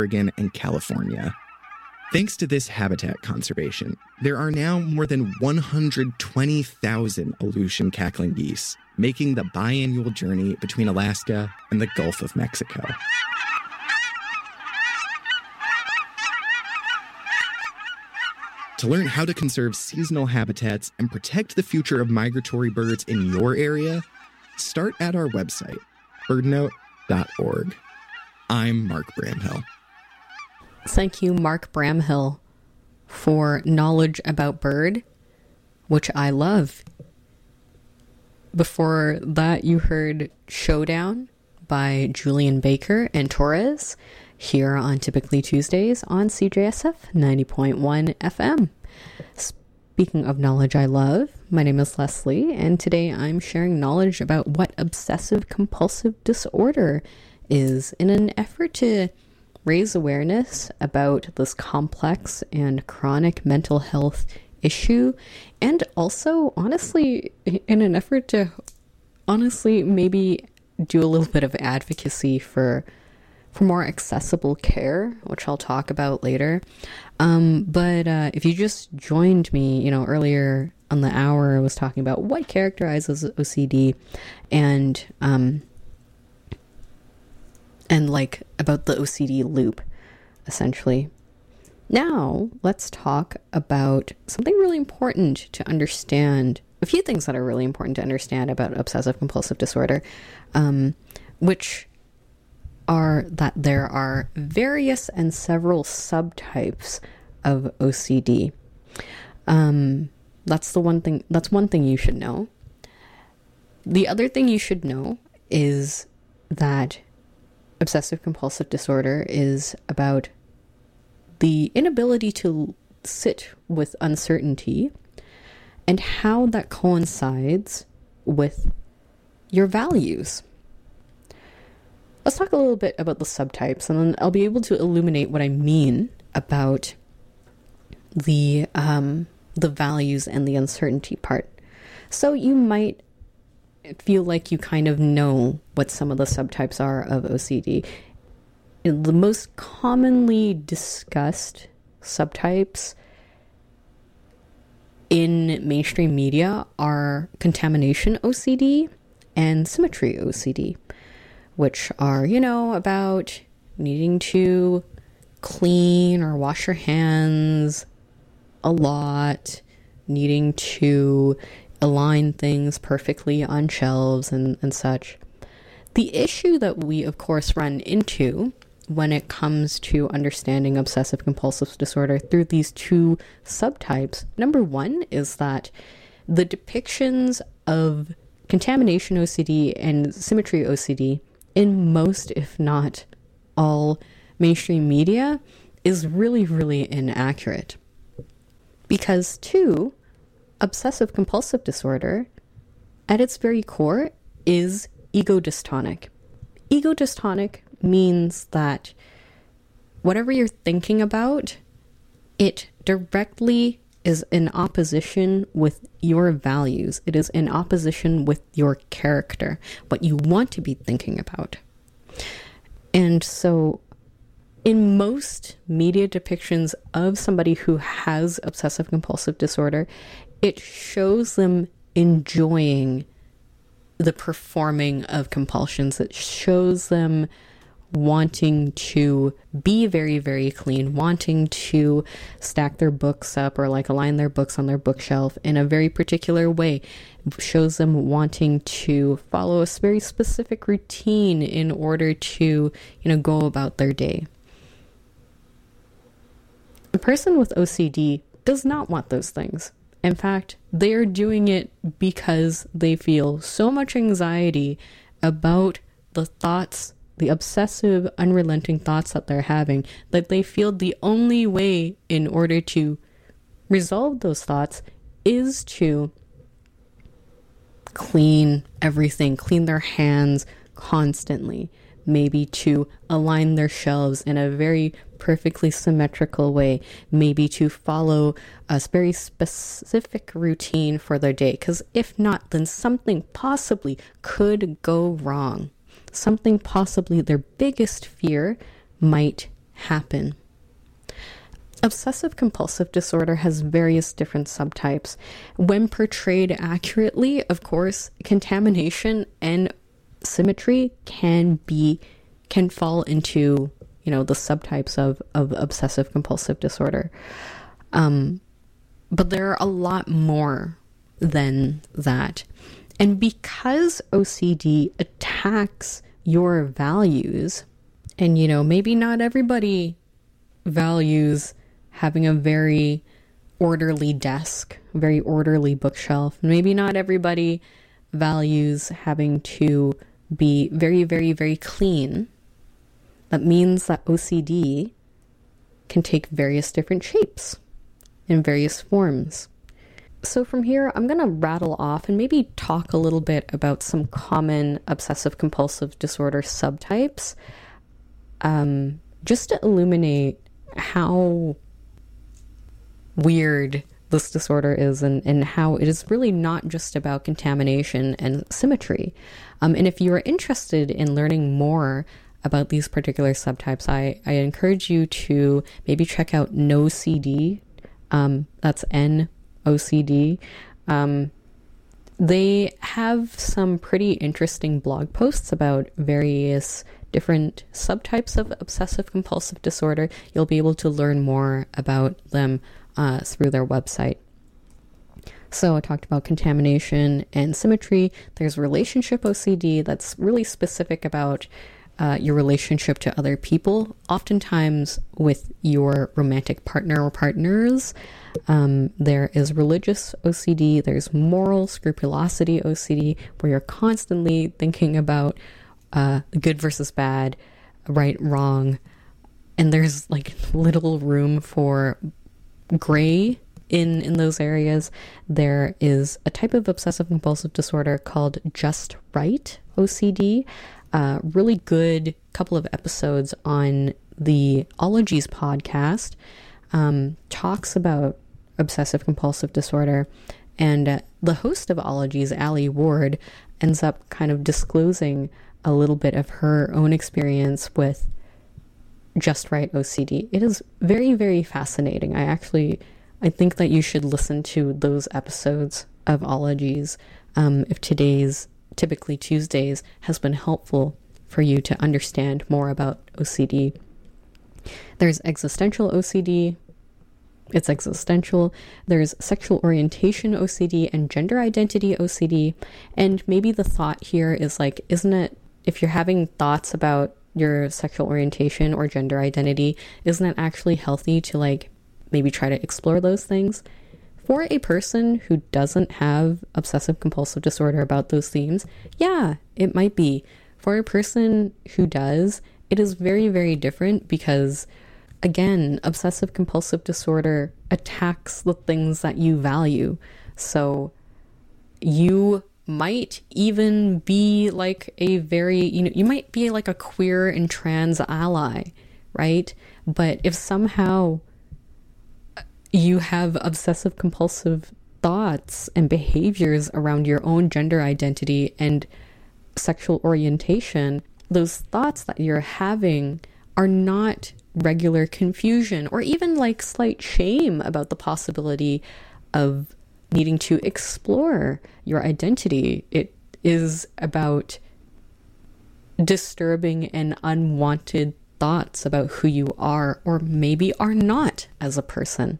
Oregon, and California. Thanks to this habitat conservation, there are now more than 120,000 Aleutian cackling geese, making the biannual journey between Alaska and the Gulf of Mexico. To learn how to conserve seasonal habitats and protect the future of migratory birds in your area, start at our website, birdnote.org. I'm Mark Bramhill. Thank you, Mark Bramhill, for knowledge about bird, which I love. Before that, you heard Showdown by Julian Baker and Torres here on Typically Tuesdays on CJSF 90.1 FM. Speaking of knowledge I love, my name is Leslie, and today I'm sharing knowledge about what obsessive compulsive disorder is in an effort to raise awareness about this complex and chronic mental health issue, and also, honestly, in an effort to maybe do a little bit of advocacy for more accessible care, which I'll talk about later. But if you just joined me, earlier on the hour, I was talking about what characterizes OCD and like about the OCD loop, essentially. Now, let's talk about something really important to understand, a few things that are really important to understand about obsessive compulsive disorder, which are that there are various and several subtypes of OCD. That's one thing you should know. The other thing you should know is that obsessive compulsive disorder is about the inability to sit with uncertainty and how that coincides with your values. Let's talk a little bit about the subtypes, and then I'll be able to illuminate what I mean about the values and the uncertainty part. So you might feel like you kind of know what some of the subtypes are of OCD. The most commonly discussed subtypes in mainstream media are contamination OCD and symmetry OCD, which are, about needing to clean or wash your hands a lot, needing to align things perfectly on shelves and such. The issue that we, of course, run into when it comes to understanding obsessive compulsive disorder through these two subtypes, number one is that the depictions of contamination OCD and symmetry OCD in most, if not all, mainstream media is really, really inaccurate. Because two, obsessive compulsive disorder, at its very core, is ego-dystonic. Ego-dystonic means that whatever you're thinking about, it directly is in opposition with your values. It is in opposition with your character, what you want to be thinking about. And so in most media depictions of somebody who has obsessive compulsive disorder, it shows them enjoying the performing of compulsions. It shows them wanting to be very, very clean, wanting to stack their books up or like align their books on their bookshelf in a very particular way. It shows them wanting to follow a very specific routine in order to, go about their day. A person with OCD does not want those things. In fact, they are doing it because they feel so much anxiety about the thoughts, the obsessive, unrelenting thoughts that they're having, that they feel the only way in order to resolve those thoughts is to clean everything, clean their hands constantly, maybe to align their shelves in a very perfectly symmetrical way, maybe to follow a very specific routine for their day, because if not, then something possibly could go wrong. Something possibly their biggest fear might happen. Obsessive compulsive disorder has various different subtypes. When portrayed accurately, of course, contamination and symmetry can fall into, the subtypes of obsessive compulsive disorder. But there are a lot more than that. And because OCD attacks your values, and maybe not everybody values having a very orderly desk, very orderly bookshelf. Maybe not everybody values having to be very, very, very clean. That means that OCD can take various different shapes in various forms. So from here, I'm going to rattle off and maybe talk a little bit about some common obsessive compulsive disorder subtypes, just to illuminate how weird this disorder is and how it is really not just about contamination and symmetry. And if you are interested in learning more about these particular subtypes, I encourage you to maybe check out NOCD. That's NOCD. They have some pretty interesting blog posts about various different subtypes of obsessive compulsive disorder. You'll be able to learn more about them through their website. So I talked about contamination and symmetry. There's relationship OCD that's really specific about your relationship to other people, oftentimes with your romantic partner or partners. There is religious OCD. There's moral scrupulosity OCD, where you're constantly thinking about good versus bad, right, wrong. And there's like little room for gray in those areas. There is a type of obsessive compulsive disorder called just right OCD. Really good couple of episodes on the Ologies podcast talks about obsessive compulsive disorder, and the host of Ologies, Allie Ward, ends up kind of disclosing a little bit of her own experience with just right OCD. It is very, very fascinating. I think that you should listen to those episodes of Ologies if today's, typically Tuesdays, has been helpful for you to understand more about OCD. There's existential OCD. It's existential. There's sexual orientation OCD and gender identity OCD. And maybe the thought here is like, isn't it, if you're having thoughts about your sexual orientation or gender identity, isn't it actually healthy to like maybe try to explore those things? For a person who doesn't have obsessive compulsive disorder about those themes, yeah, it might be. For a person who does, it is very, very different because, again, obsessive compulsive disorder attacks the things that you value. So you might even be like a very, you might be like a queer and trans ally, right? But if somehow you have obsessive compulsive thoughts and behaviors around your own gender identity and sexual orientation, those thoughts that you're having are not regular confusion or even like slight shame about the possibility of needing to explore your identity. It is about disturbing and unwanted thoughts about who you are or maybe are not as a person.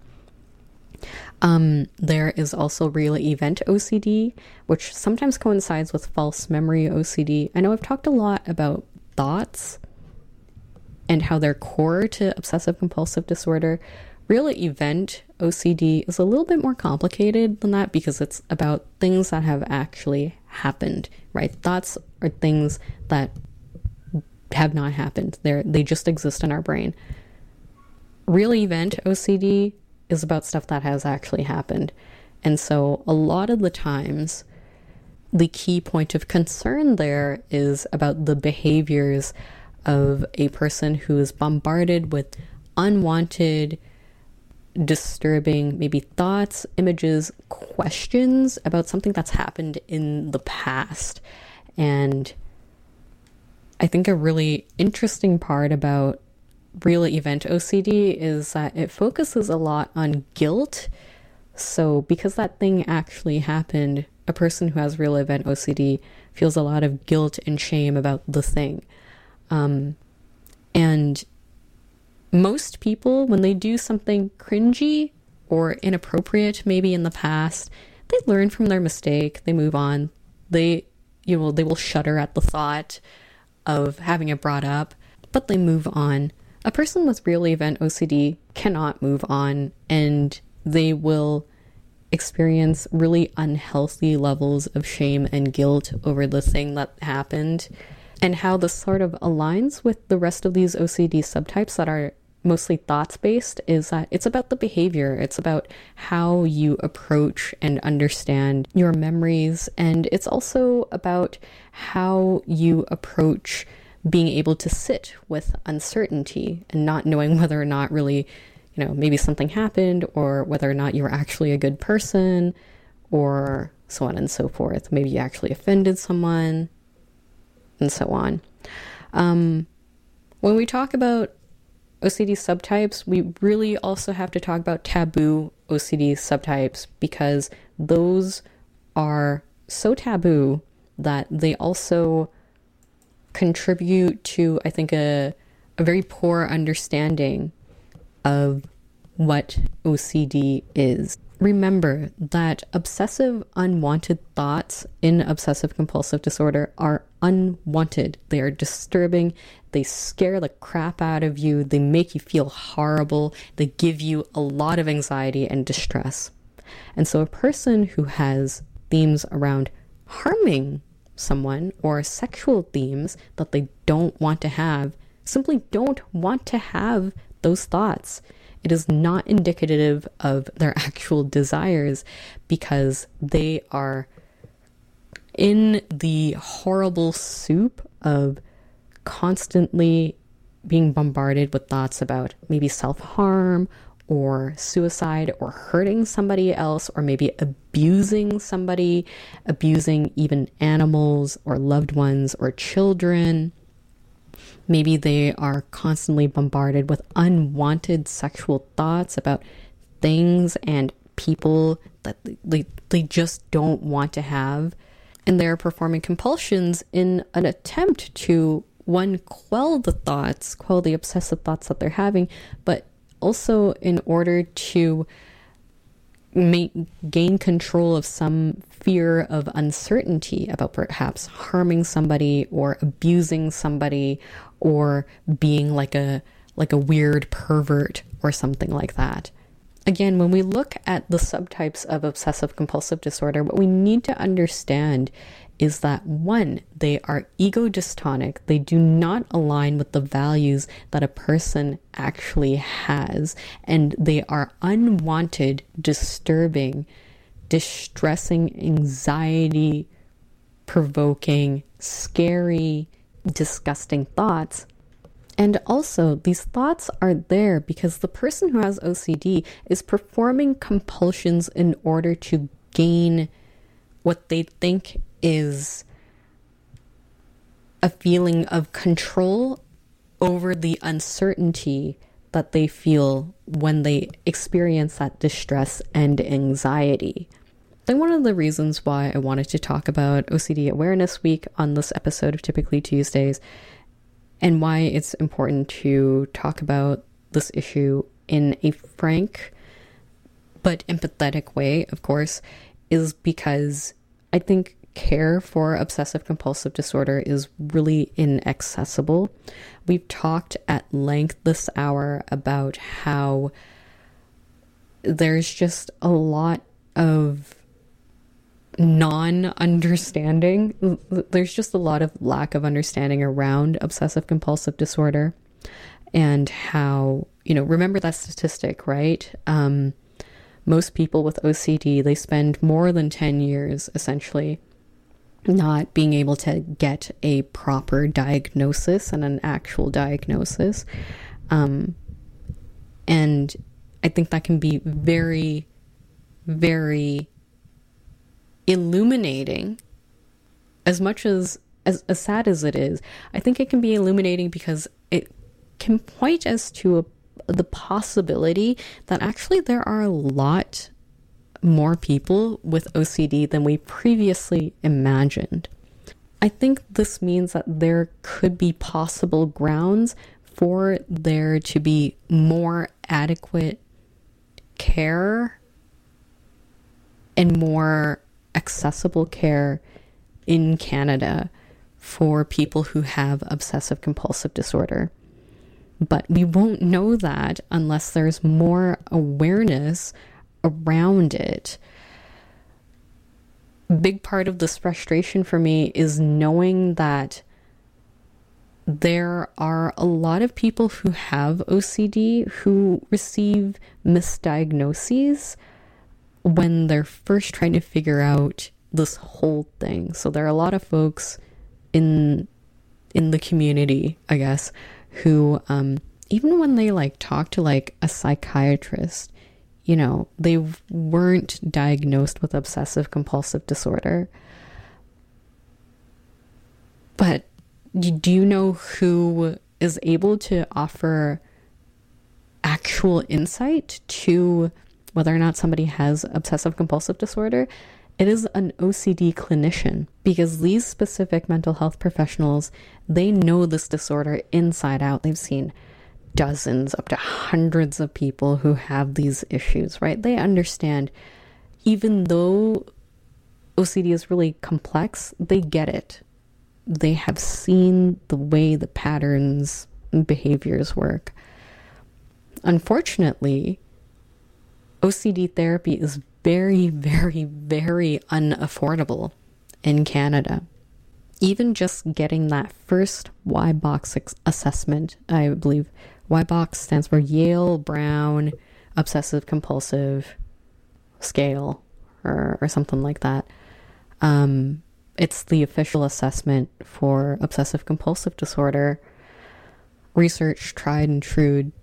There is also real event OCD, which sometimes coincides with false memory OCD. I know I've talked a lot about thoughts and how they're core to obsessive compulsive disorder. Real event OCD is a little bit more complicated than that because it's about things that have actually happened, right? Thoughts are things that have not happened. They just exist in our brain. Real event OCD is about stuff that has actually happened. And so a lot of the times, the key point of concern there is about the behaviors of a person who is bombarded with unwanted, disturbing, maybe thoughts, images, questions about something that's happened in the past. And I think a really interesting part about real event OCD is that it focuses a lot on guilt. So because that thing actually happened, a person who has real event OCD feels a lot of guilt and shame about the thing. And most people, when they do something cringy or inappropriate, maybe in the past, they learn from their mistake, they move on. They will shudder at the thought of having it brought up, but they move on. A person with real event OCD cannot move on, and they will experience really unhealthy levels of shame and guilt over the thing that happened. And how this sort of aligns with the rest of these OCD subtypes that are mostly thoughts-based is that it's about the behavior. It's about how you approach and understand your memories. And it's also about how you approach being able to sit with uncertainty and not knowing whether or not really, maybe something happened, or whether or not you were actually a good person, or so on and so forth. Maybe you actually offended someone, and so on. When we talk about OCD subtypes, we really also have to talk about taboo OCD subtypes, because those are so taboo that they also contribute to, I think, a very poor understanding of what OCD is. Remember that obsessive unwanted thoughts in obsessive compulsive disorder are unwanted. They are disturbing. They scare the crap out of you. They make you feel horrible. They give you a lot of anxiety and distress. And so a person who has themes around harming someone or sexual themes that they don't want to have, simply don't want to have those thoughts. It is not indicative of their actual desires, because they are in the horrible soup of constantly being bombarded with thoughts about maybe self-harm or suicide or hurting somebody else, or maybe abusing somebody, abusing even animals or loved ones or children. Maybe they are constantly bombarded with unwanted sexual thoughts about things and people that they just don't want to have. And they're performing compulsions in an attempt to, one, quell the obsessive thoughts that they're having, but also in order to gain control of some fear of uncertainty about perhaps harming somebody or abusing somebody or being like a weird pervert or something like that. Again, when we look at the subtypes of obsessive compulsive disorder, what we need to understand is that, one, they are ego dystonic. They do not align with the values that a person actually has, and they are unwanted, disturbing, distressing, anxiety provoking, scary, disgusting thoughts. And also, these thoughts are there because the person who has OCD is performing compulsions in order to gain what they think is a feeling of control over the uncertainty that they feel when they experience that distress and anxiety. And one of the reasons why I wanted to talk about OCD Awareness Week on this episode of Typically Tuesdays, and why it's important to talk about this issue in a frank but empathetic way, of course, is because I think care for obsessive compulsive disorder is really inaccessible. We've talked at length this hour about how there's just a lot of non-understanding. There's just a lot of lack of understanding around obsessive compulsive disorder, and how, remember that statistic, right? Most people with OCD, they spend more than 10 years essentially not being able to get a proper diagnosis and an actual diagnosis. And I think that can be very, very illuminating. As much as sad as it is, I think it can be illuminating because it can point us to the possibility that actually there are a lot more people with OCD than we previously imagined. I think this means that there could be possible grounds for there to be more adequate care and more accessible care in Canada for people who have obsessive compulsive disorder. But we won't know that unless there's more awareness around it. A big part of this frustration for me is knowing that there are a lot of people who have OCD who receive misdiagnoses when they're first trying to figure out this whole thing. So there are a lot of folks in the community, I guess, who even when they talk to a psychiatrist, they weren't diagnosed with obsessive compulsive disorder. But do you know who is able to offer actual insight to whether or not somebody has obsessive compulsive disorder? It is an OCD clinician, because these specific mental health professionals, they know this disorder inside out. They've seen dozens, up to hundreds of people who have these issues, right? They understand, even though OCD is really complex, they get it. They have seen the way the patterns and behaviors work. Unfortunately, OCD therapy is very, very, very unaffordable in Canada. Even just getting that first YBOX assessment, I believe YBOX stands for Yale Brown Obsessive Compulsive Scale or something like that. It's the official assessment for obsessive compulsive disorder. Research, tried and true.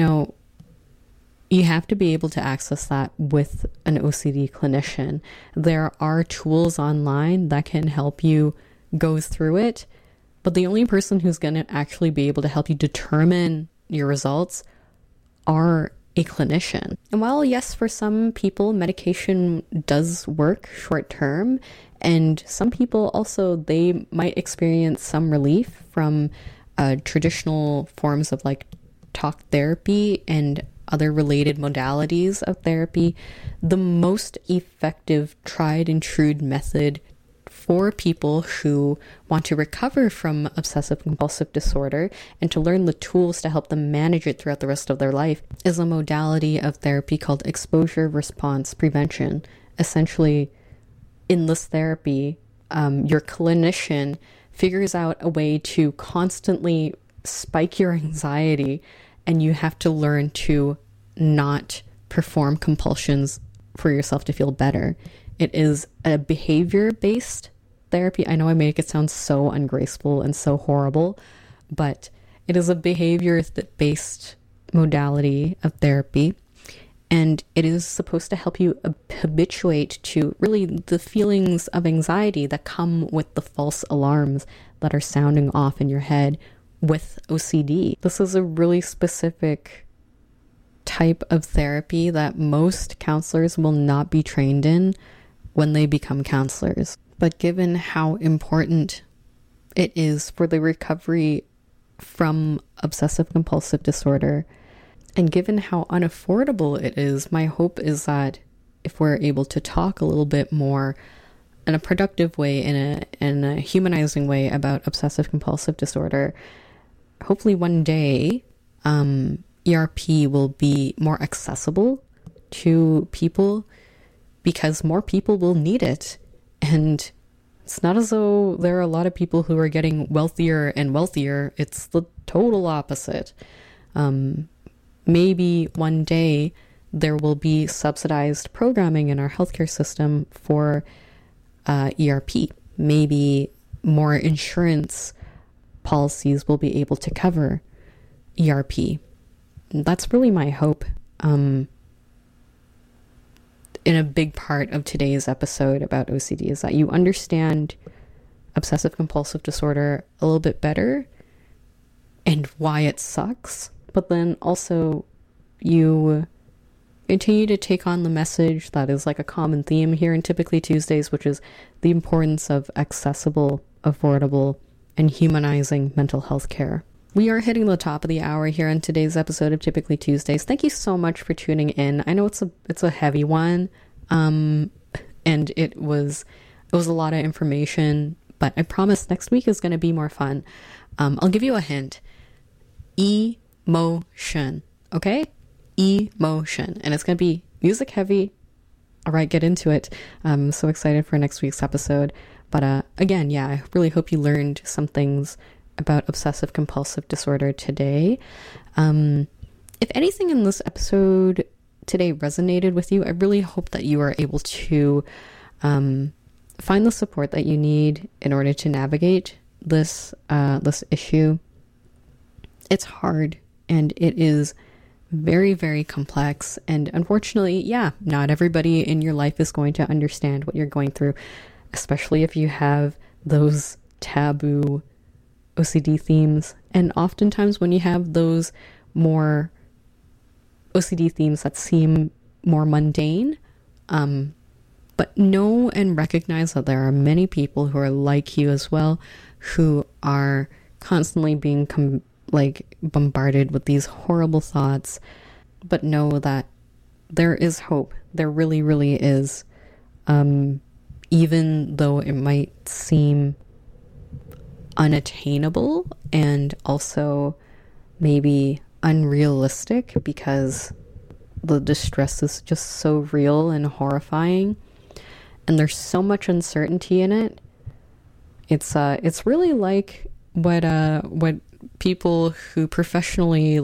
You have to be able to access that with an OCD clinician. There are tools online that can help you go through it, but the only person who's going to actually be able to help you determine your results are a clinician. And while yes, for some people medication does work short term, and some people also, they might experience some relief from traditional forms of talk therapy and other related modalities of therapy, the most effective tried and true method for people who want to recover from obsessive compulsive disorder and to learn the tools to help them manage it throughout the rest of their life is a modality of therapy called exposure response prevention. Essentially, in this therapy, your clinician figures out a way to constantly spike your anxiety, and you have to learn to not perform compulsions for yourself to feel better. It is a behavior-based therapy. I know I make it sound so ungraceful and so horrible, but it is a behavior-based modality of therapy, and it is supposed to help you habituate to really the feelings of anxiety that come with the false alarms that are sounding off in your head with OCD. This is a really specific type of therapy that most counselors will not be trained in when they become counselors. But given how important it is for the recovery from obsessive compulsive disorder, and given how unaffordable it is, my hope is that if we're able to talk a little bit more in a productive way, in a humanizing way about obsessive compulsive disorder, hopefully one day ERP will be more accessible to people, because more people will need it. And it's not as though there are a lot of people who are getting wealthier and wealthier. It's the total opposite. Maybe one day there will be subsidized programming in our healthcare system for ERP. Maybe more insurance policies will be able to cover ERP. That's really my hope. In a big part of today's episode about OCD is that you understand obsessive compulsive disorder a little bit better, and why it sucks, but then also you continue to take on the message that is like a common theme here in Typically Tuesdays, which is the importance of accessible, affordable, and humanizing mental health care. We are hitting the top of the hour here on today's episode of Typically Tuesdays. Thank you so much for tuning in. I know it's a heavy one, and it was a lot of information, but I promise next week is going to be more fun. I'll give you a hint. Emotion, okay? Emotion, and it's going to be music heavy. All right, get into it. I'm so excited for next week's episode. But again, yeah, I really hope you learned some things about obsessive compulsive disorder today. If anything in this episode today resonated with you, I really hope that you are able to find the support that you need in order to navigate this issue. It's hard, and it is very, very complex, and unfortunately, yeah, not everybody in your life is going to understand what you're going through, especially if you have those taboo OCD themes. And oftentimes when you have those more OCD themes that seem more mundane, but know and recognize that there are many people who are like you as well, who are constantly being bombarded with these horrible thoughts, but know that there is hope. There really, really is. Even though it might seem unattainable and also maybe unrealistic because the distress is just so real and horrifying, and there's so much uncertainty in it. It's really like what people who professionally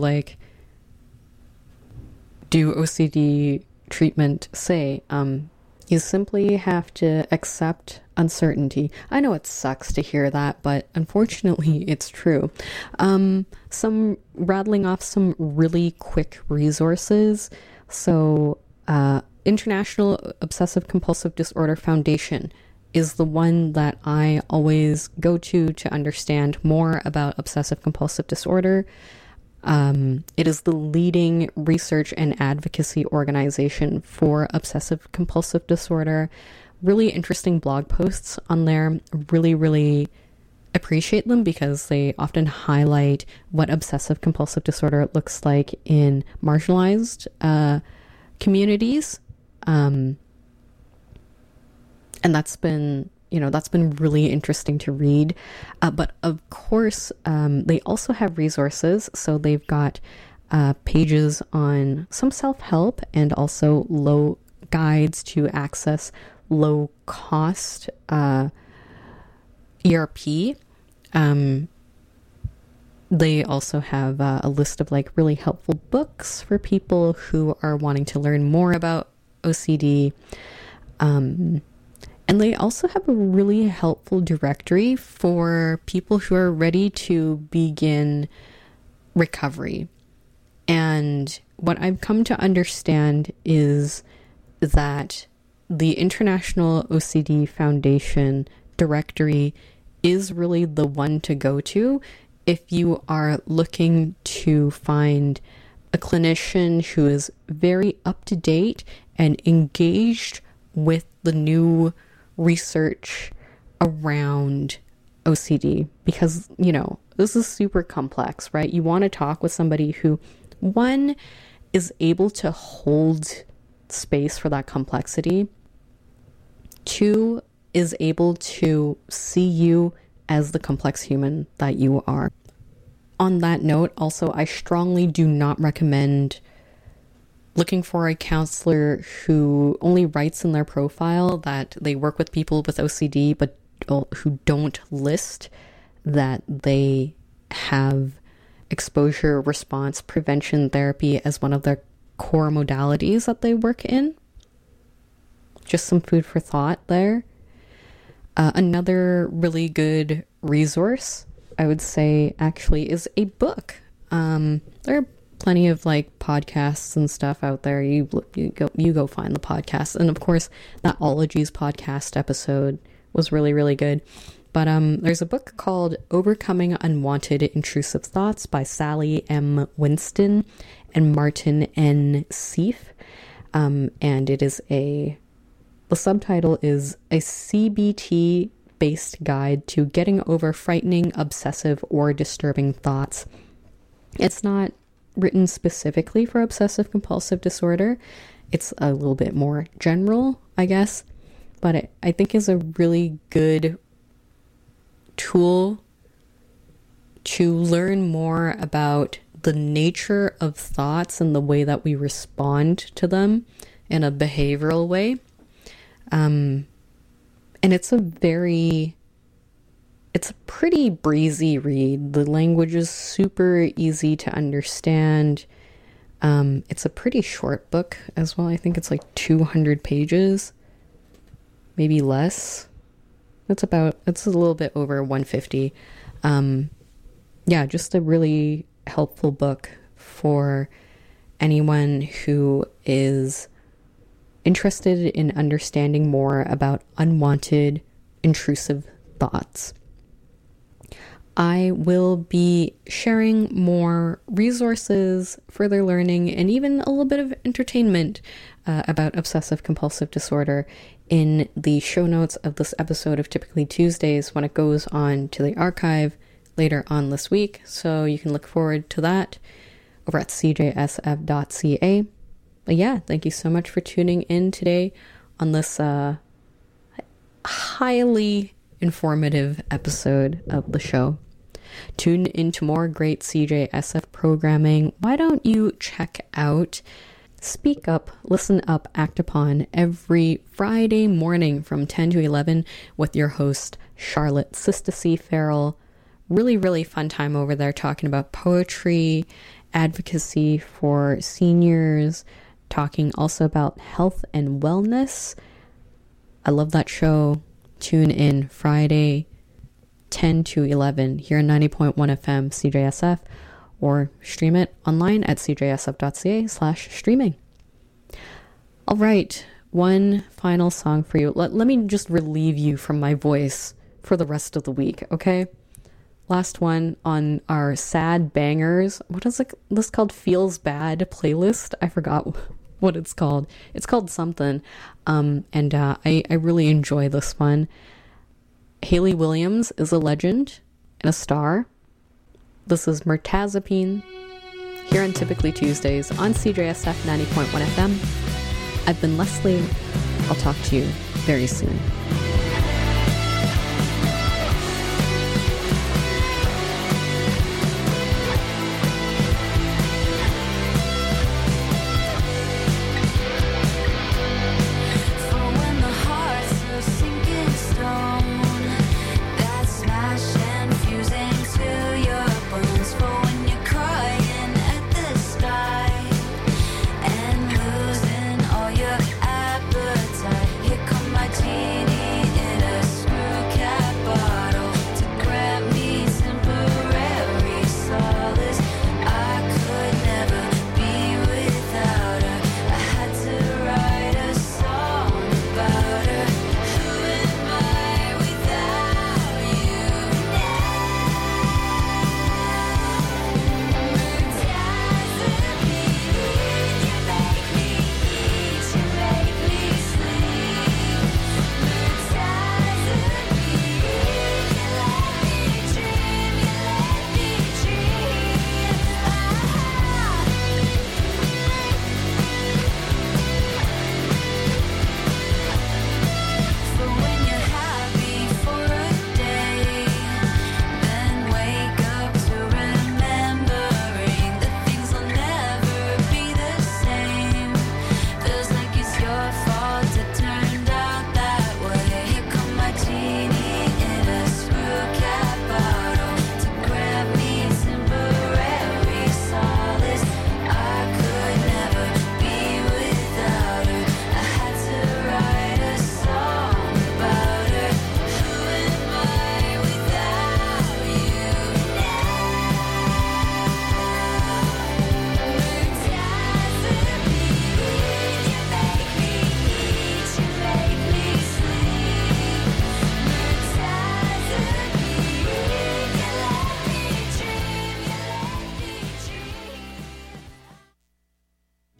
do OCD treatment say. You simply have to accept uncertainty. I know it sucks to hear that, but unfortunately it's true. Some rattling off some really quick resources. So, International Obsessive Compulsive Disorder Foundation is the one that I always go to understand more about obsessive compulsive disorder. It is the leading research and advocacy organization for obsessive compulsive disorder. Really interesting blog posts on there. Really, really appreciate them because they often highlight what obsessive compulsive disorder looks like in marginalized communities. And that's been really interesting to read. But of course, they also have resources. So they've got pages on some self-help and also low guides to access low-cost ERP. They also have a list of really helpful books for people who are wanting to learn more about OCD. And they also have a really helpful directory for people who are ready to begin recovery. And what I've come to understand is that the International OCD Foundation directory is really the one to go to if you are looking to find a clinician who is very up to date and engaged with the new research around OCD, because this is super complex, right? You want to talk with somebody who, one, is able to hold space for that complexity, two, is able to see you as the complex human that you are. On that note, also, I strongly do not recommend looking for a counselor who only writes in their profile that they work with people with OCD, but who don't list that they have exposure response prevention therapy as one of their core modalities that they work in. Just some food for thought there. Another really good resource, I would say, actually, is a book. There are plenty of podcasts and stuff out there. You go find the podcast, and of course that Ologies podcast episode was really, really good. But there's a book called Overcoming Unwanted Intrusive Thoughts by Sally M. Winston and Martin N. Seif. And it is the subtitle is a CBT-based guide to getting over frightening, obsessive, or disturbing thoughts. It's not written specifically for obsessive compulsive disorder. It's a little bit more general, I guess, but I think is a really good tool to learn more about the nature of thoughts and the way that we respond to them in a behavioral way. And it's a pretty breezy read. The language is super easy to understand. It's a pretty short book as well. I think it's like 200 pages, maybe less. It's a little bit over 150. Yeah, just a really helpful book for anyone who is interested in understanding more about unwanted, intrusive thoughts. I will be sharing more resources, further learning, and even a little bit of entertainment about obsessive compulsive disorder in the show notes of this episode of Typically Tuesdays when it goes on to the archive later on this week. So you can look forward to that over at cjsf.ca. But yeah, thank you so much for tuning in today on this highly informative episode of the show. Tune into more great CJSF programming. Why don't you check out Speak Up, Listen Up, Act Upon every Friday morning from 10 to 11 with your host, Charlotte Sister C. Farrell. Really, really fun time over there talking about poetry, advocacy for seniors, talking also about health and wellness. I love that show. Tune in Friday, 10 to 11 here on 90.1 FM CJSF, or stream it online at cjsf.ca/streaming. All right, one final song for you. Let me just relieve you from my voice for the rest of the week, okay? Last one on our sad bangers. What is this called? Feels Bad playlist? I forgot what it's called. It's called something. And I really enjoy this one. Hayley Williams is a legend and a star. This is Mirtazapine here on Typically Tuesdays on CJSF 90.1 FM. I've been Leslie. I'll talk to you very soon.